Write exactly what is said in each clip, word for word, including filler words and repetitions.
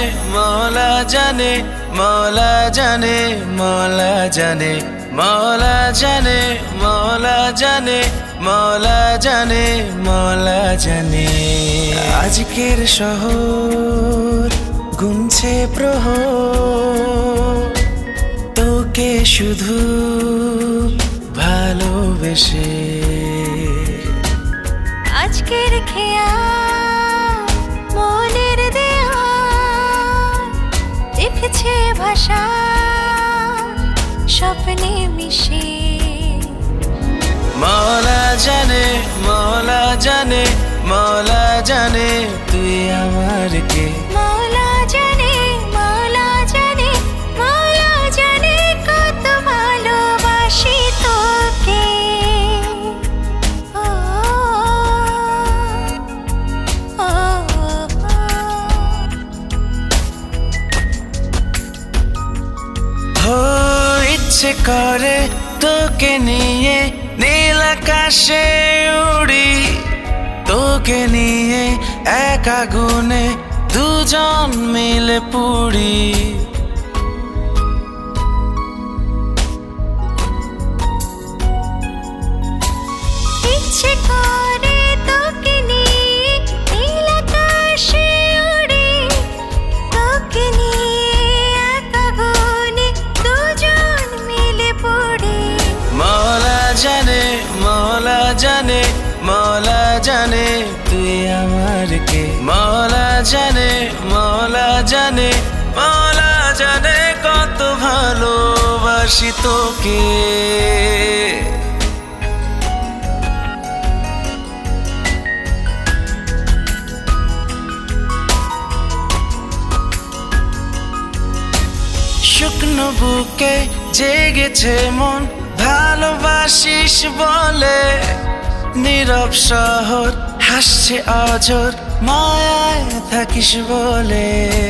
মওলা জানে মওলা জানে মওলা জানে মওলা জানে মওলা জানে মওলা জানে মওলা জানে আজকের শহর গুনছে প্রহর তোকে শুধু ভালোবেসে আজকের খেয়া মনের দেয়া দেখছে ভাষা স্বপ্নে মিশে মওলা জানে মওলা জানে মওলা জানে তুই আমার কে মওলা জানে মওলা জানে মওলা জানে কত ভালোবাসি তোকে ও ও ও ইচ্ছে করে তোকে নিয়ে নীল আকাশে উড়ি তোকে নিয়ে এক আগুনে দুজন মিলে পুড়ি ইচ্ছে করে তোকে নিয়ে নীল আকাশে উড়ি তোকে নিয়ে এক আগুনে দুজন মিলে পড়ি মওলা জানে মওলা জানে মওলা জানে তুই আমার কে মওলা জানে মওলা জানে মওলা জানে কত ভালোবাসি তোকে শুকনো বুকে জেগেছে মন ভালোবাসিস বলে নীরব শহর হাসছে অঝোর মায়ায় থাকিস বলে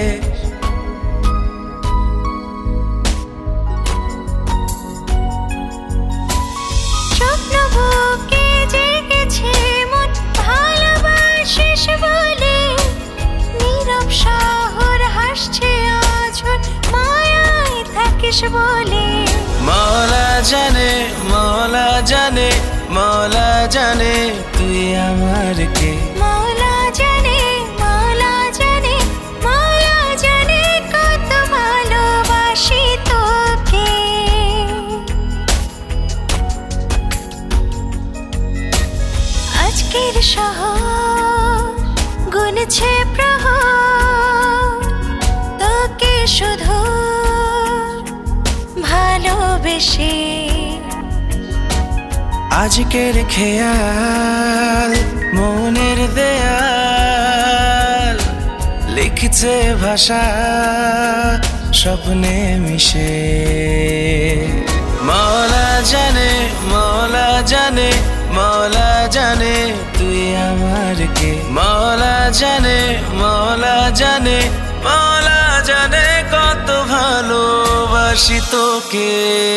স্বপ্ন বুকে জেগেছে মন ভালোবাসিস বলে নীরব শহর হাসছে আঝোর মায়ায় থাকিস বলে মওলা জানে মওলা জানে মওলা জানে তুই আমার কে মওলা জানে মওলা জানে মওলা জানে কত ভালোবাসি তোকে আজকের শহর গুনছে প্রহর তোকে শুধু ভালোবেসে আজকের খেয়াল মনের দেয়াল লিখছে ভাষা স্বপ্নে মিশে মওলা জানে মওলা জানে মওলা জানে তুই আমার কে মওলা জানে মওলা জানে মওলা জানে কত ভালোবাসি তোকে।